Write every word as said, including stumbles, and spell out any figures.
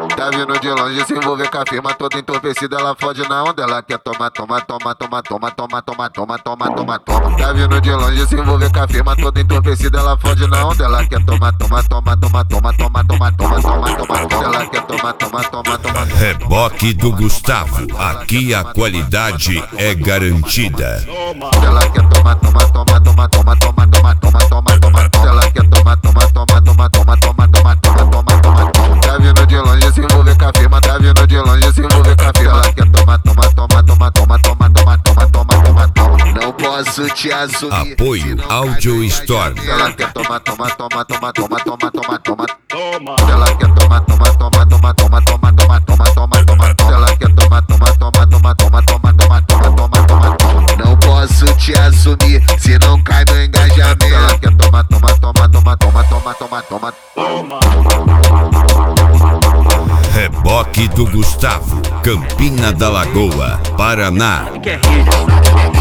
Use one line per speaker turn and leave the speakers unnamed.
Tá vindo de longe, se envolver com a firma toda entorpecida, ela fode na onda, ela quer tomar, toma, toma, toma, toma, toma, toma, toma, toma, toma, toma. Tá vindo de longe, se envolver com a firma toda entorpecida, ela fode na onda, ela quer tomar, toma, toma, toma, toma, toma, toma, toma, toma, toma, toma, ela quer tomar, toma, toma, toma.
Reboque do Gustavo, aqui a qualidade é garantida.
Ela quer tomar, toma, toma, toma, toma, toma, toma, toma, toma, toma, toma. Ela quer tomar, toma, toma, toma, toma, toma, toma, toma, toma, toma, toma. Tá vindo de longe, se envolver com a firma, tá vindo de longe, se envolver com a firma. Ela quer tomar, toma, toma, toma, toma, toma, toma, toma, toma, toma, toma. Não posso te assumir.
Apoio Audio Store.
Ela quer tomar, toma, toma, toma, toma, toma, toma, toma, toma. Ela quer tomar, toma, toma, toma, toma, toma, toma, toma, toma, toma, toma. Ela quer tomar, toma, toma, toma, toma, toma, toma, toma, toma, toma, toma. Não posso te assumir se não cai no engajamento. Ela quer tomar, toma, toma, toma, toma, toma, toma, toma, toma.
Reboque do Gustavo, Campina da Lagoa, Paraná.
Que é rígido.